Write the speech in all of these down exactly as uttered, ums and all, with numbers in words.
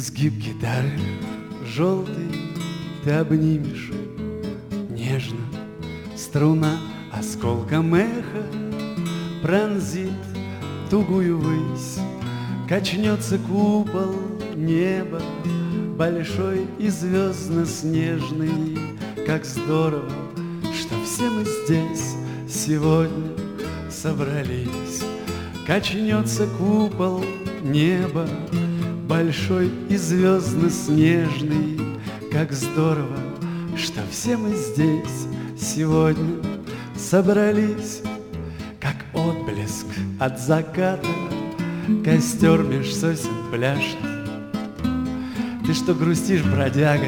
изгиб гитары желтый ты обнимешь нежно, струна осколком эха пронзит тугую высь, качнется купол неба большой и звездно-снежный. Как здорово, что все мы здесь сегодня собрались. Качнется купол неба большой и звездно-снежный. Как здорово, что все мы здесь сегодня собрались. Как отблеск от заката костер меж сосен пляшет. Ты что грустишь, бродяга?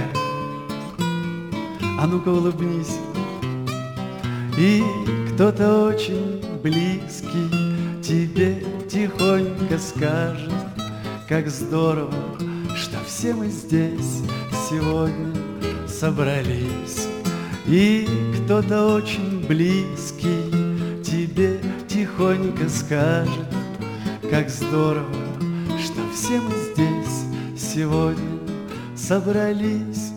А ну-ка улыбнись. И кто-то очень близкий тебе тихонько скажет: как здорово, что все мы здесь сегодня собрались. И кто-то очень близкий тебе тихонько скажет: как здорово, что все мы здесь сегодня собрались.